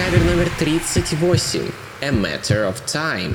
Кавер номер 38. A Matter of Time.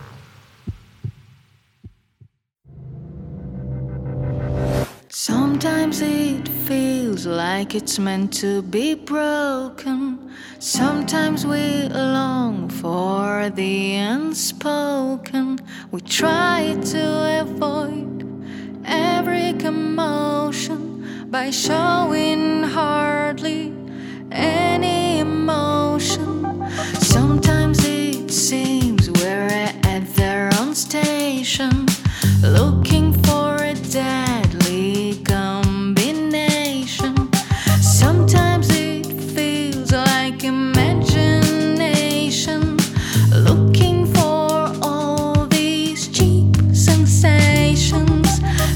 Sometimes it feels like it's meant to be broken. Sometimes we long for the unspoken. We try to avoid every commotion by showing hardly any emotion. Sometimes it seems we're at the wrong station, looking for a deadly combination. Sometimes it feels like imagination, looking for all these cheap sensations.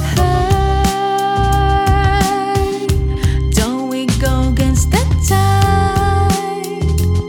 Hey, don't we go against the tide,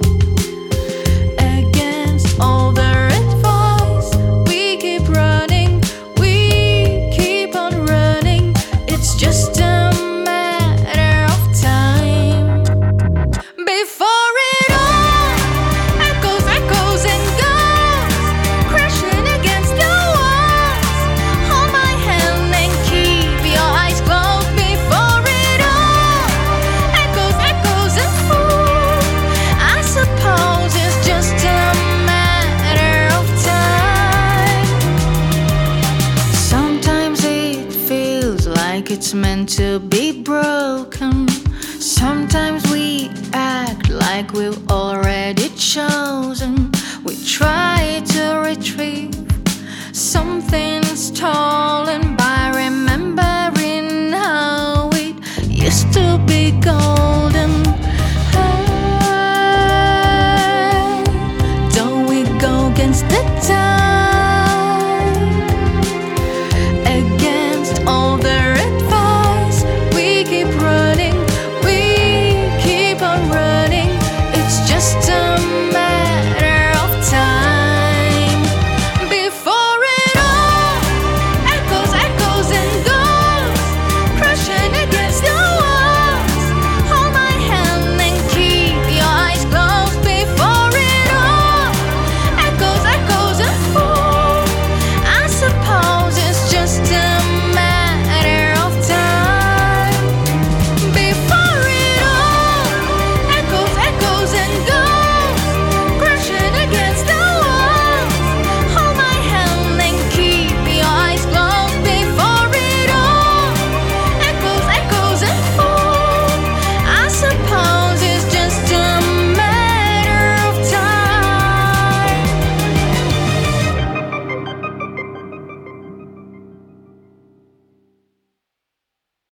against all the advice? We keep running, we keep on running. It's just a matter of time before it all echoes, echoes and goes, crashing against the walls. Hold my hand and keep your eyes closed before it all echoes, echoes and falls. I suppose it's just a matter of time. Sometimes it feels like it's meant to be broken. Sometimes we act like we've already chosen. We try